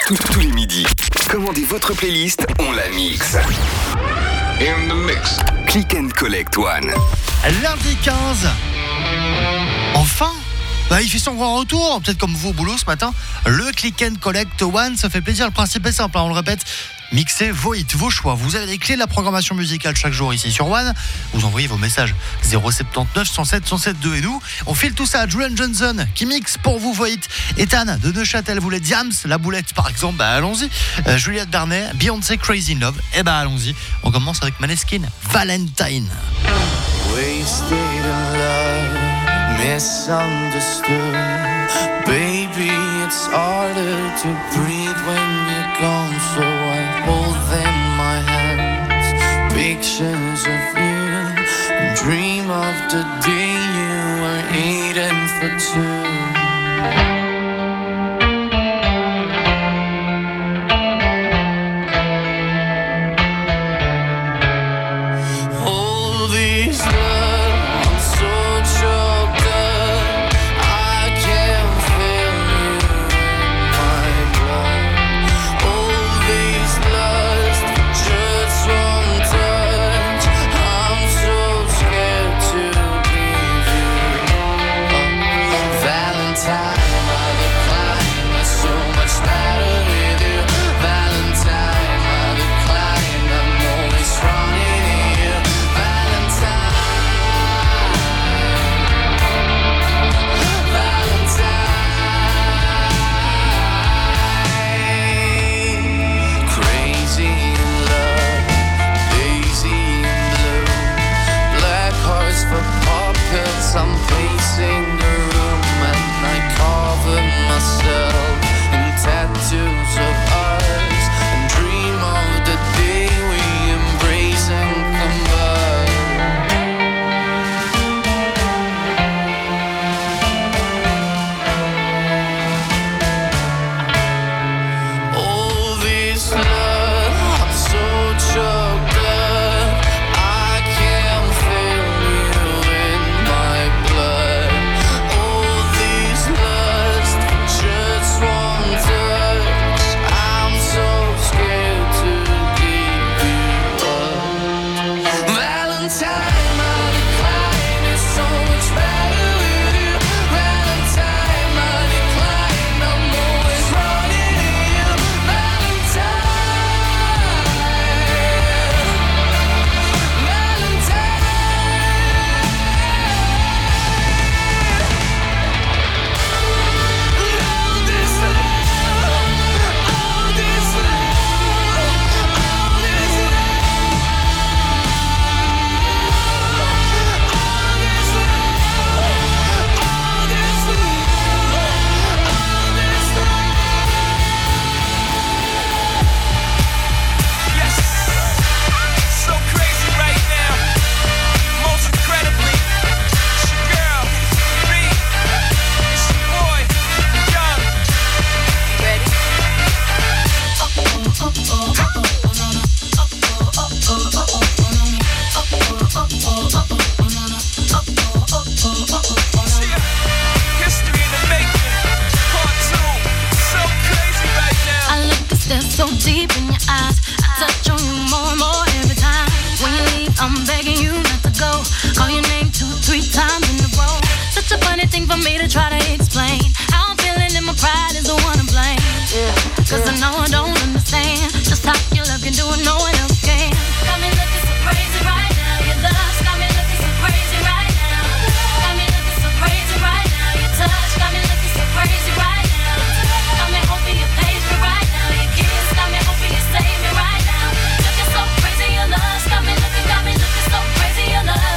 Tous les midis, commandez votre playlist, on la mixe. In the mix. Click and Collect One. Lundi 15. Enfin, il fait son grand retour, peut-être comme vous au boulot ce matin. Le Click and Collect One, ça fait plaisir. Le principe est simple, on le répète. Mixez vos hits, vos choix. Vous avez les clés de la programmation musicale chaque jour ici sur One. Vous envoyez vos messages 079 107 107 2 et nous. On file tout ça à Julian Johnson qui mixe pour vous vos hits. Ethan de Neuchâtel voulait Diams, La Boulette par exemple. Allons-y. Juliette Darnay, Beyoncé Crazy in Love. Allons-y. On commence avec Maneskin, Valentine. Wasted in love, misunderstood. Baby, it's harder to breathe when you're gone. So I hold in my hands pictures of you and dream of the day you were eating for two. I'm pacing the room and I cover myself in tattoos of ours and dream of the day we embrace and combine. All this love, I'm so choked up, I can't feel you in my blood. All this lust for just one touch, I'm so scared to give you up. Valentine, my decline is so much better with you. Valentine, my decline, I'm always running to you. Valentine, so crazy right now. Most incredibly, it's your girl, me. It's your boy, Young. Ready? History in the making. Part 2. So crazy right now. I look and stare so deep in your eyes. I touch on you more and more every time. When you leave, I'm begging you not to go. Call your name 2-3 times in a row. Such a funny thing for me to try to explain. How I'm feeling and my pride is the one to blame. Cause I know I don't understand just how your love can do it, no one else can. Got me looking so crazy right now. Your lust got me looking so crazy right now. Got me looking so crazy right now. Your touch got me looking so crazy right now. Got me hoping you page me right now. Your kiss got me hoping you save me right now. Looking so crazy, your lust got me looking so crazy, your love.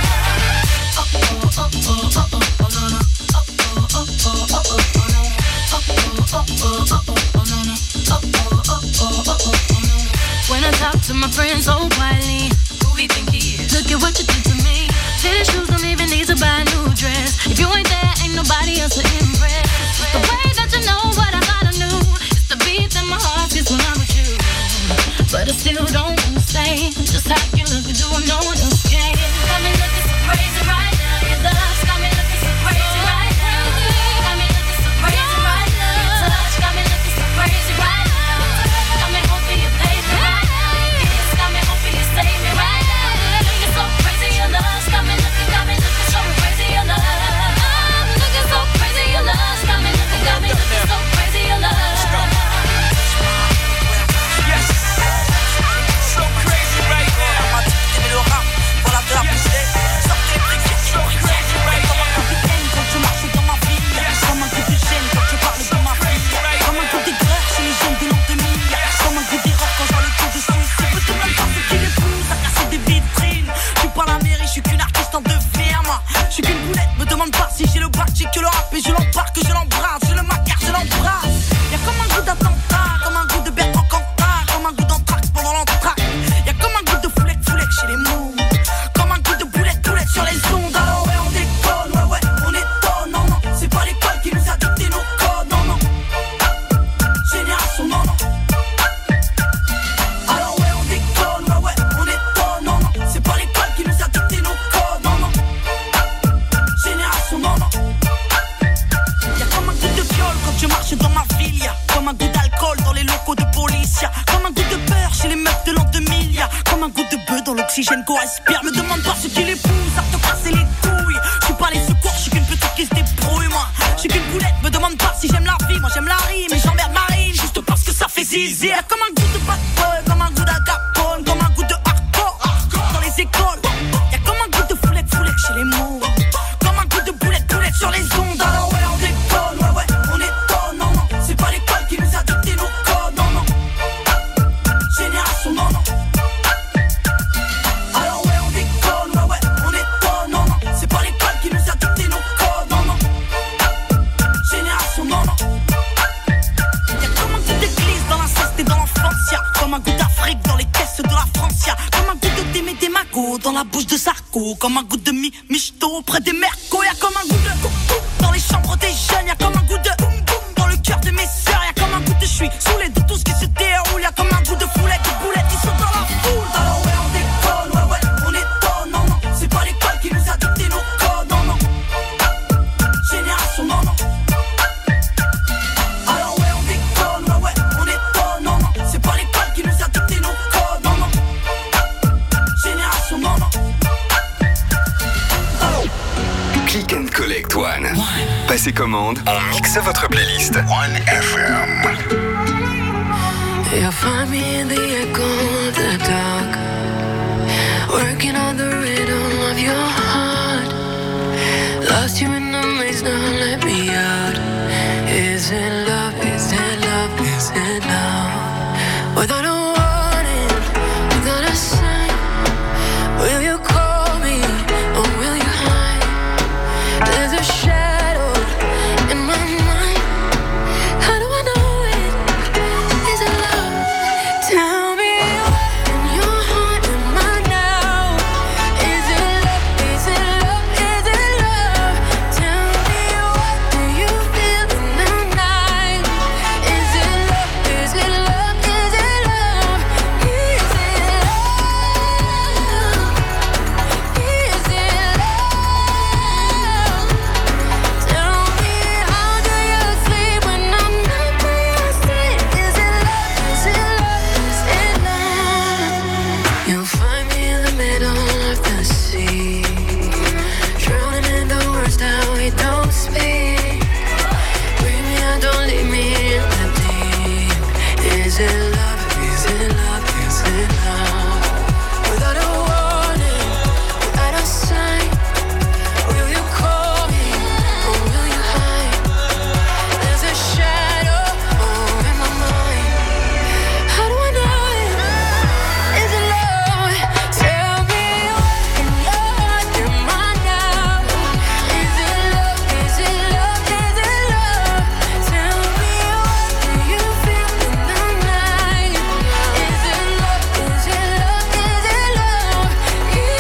When I talk to my friends so quietly, who we think he is? Look at what you did to me. Fitted shoes don't even need to buy a new dress. If you ain't there, ain't nobody else to impress. It's the way that you know what I thought I knew. It's the beat that my heart gets when I'm with you. But I still don't understand just how you look and do what no one else can. Got me looking so crazy right now. Your love got me looking so crazy right now. Got me looking so crazy right now. Your touch got me looking so crazy right now. l'oxygène qu'on respire. Me demande pas ce qui les pousse à te casser les couilles. Je suis pas les secours, je suis qu'une petite qui se débrouille moi. Je suis qu'une boulette, me demande pas si j'aime la vie. Moi j'aime la rime et j'emmerde Marine juste parce que ça fait zizi. Comme un goût de bad boy, comme un goût d'agapone, comme un goût de hardcore dans les écoles. Y'a comme un goût de foulette chez les mots. Comme un goût de boulette sur les ondes. Alors ouais on déconne, ouais on étonne. Non non, c'est pas l'école qui nous a dicté nos codes. Non non, génération non non. Alors ouais on déconne, ouais on étonne. Non non, c'est pas l'école qui nous a dicté nos codes. Non non, génération non non. Y'a comme un goût d'église dans l'inceste et dans l'enfance. Y'a comme un goût d'Afrique dans les caisses de la France. Y'a comme un goût de Démé des Magots dans la bouche de Sarko. Comme un goût de Michto auprès des Mercos. Y'a comme un goût de dans les chambres des jeunes. Y'a comme un goût de dans le cœur de mes sœurs. Y'a comme un goût de suis saoulé de tout ce qui se déroule. Y'a comme un goût de foulette, de boulettes qui sont dans la foule. Alors ouais on déconne, ouais on étonne. Non non, c'est pas l'école qui nous a dicté nos codes. Non non, génération non non. Alors ouais on déconne, ouais on étonne. Non non, c'est pas l'école qui nous a dicté nos codes. Non non, génération non non. Click and Collect One. Passez commande, on mixe votre playlist. One FM. You'll find me in the echo of the dark, working on the rhythm of your heart. Lost you in the maze, now let me out. Is it love, is it love, is it love? Without a warning, without a sign, will you call me or will you hide? There's a shadow in my mind. How do I know it? Is it love? Tell me what in your heart am I now? Is it love? Is it love? Is it love? Tell me what do you feel in the night? Is it love? Is it love? Is it love? Is it love? Is it love? Tell me how do you sleep when I'm not by your side? Is it love? Is it love? Is it love? You'll find me in the middle of the sea, drowning in the words that we don't speak. Bring me out, don't leave me in the deep. Is it love? Is it love? Is it love? Without a warning, without a sign, will you call me or will you hide? There's a shadow in my mind. How do I know it? Is it love? Tell me what in your heart am I now? Is it love? Is it love? Is it love? Tell me what do you feel in the night? Is it love? Is it love? Is it love? Is it love? Is it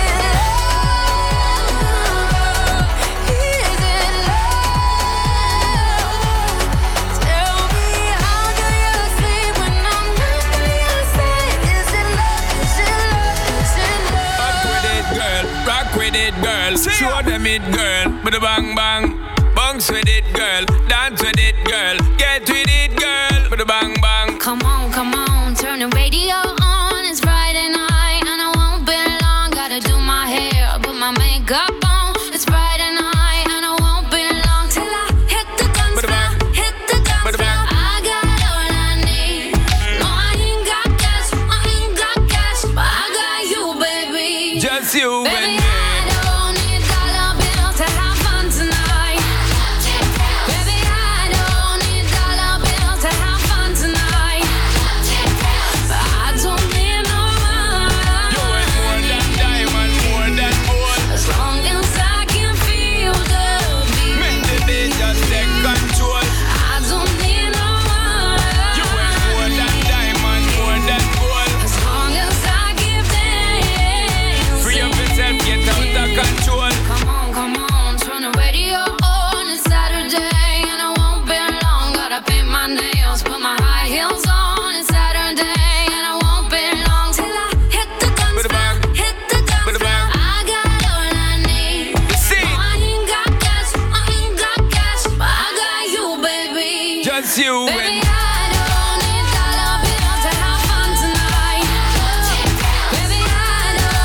love? Tell me how do you sleep when I'm not by your side? Is it love? Is it love? Is it love? Rock with it, girl. Show them it, girl. With a bang bang. Bounce with it, girl. Dance with it, girl. Get with it, girl. With a bang bang. Come on, turn the radio on. It's Friday night and I won't be long. Gotta do my hair, put my makeup on. It's Friday night and I won't be long till I hit the guns now. Hit the guns now. I got all I need. No, I ain't got cash, but I got you, baby. Just you Baby, and me. I don't need dollar bills to have fun tonight. Baby, I don't need dollar bills to have fun tonight. But I don't need no You money. ain't more than diamond, more than gold. As long as I can feel the beat. Make the beat just take control. I don't need no You ain't money. more than diamond, more than gold. As long as I give dance. Free up yourself, get out of control. Come on, turn the radio on. It's Saturday and I won't be long. Gotta paint my nails, put my high heels on. It's Saturday and I won't be long till I hit the guns With a now. bang. Hit the guns With a now. bang. I got all I need. See. No, I ain't got cash, but I got you, baby. Just you Baby, and I don't need dollar bills to have fun tonight. Baby, I don't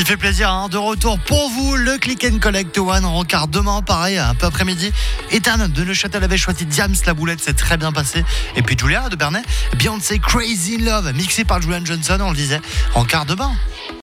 Il fait plaisir, hein, de retour pour vous, le Click and Collect One. On regarde demain, pareil, un peu après-midi. Ethan de Neuchâtel avait choisi Diams, La Boulette, c'est très bien passé. Et puis Julia de Bernay, Beyoncé, Crazy Love, mixé par Julian Johnson, on le disait. On regarde demain.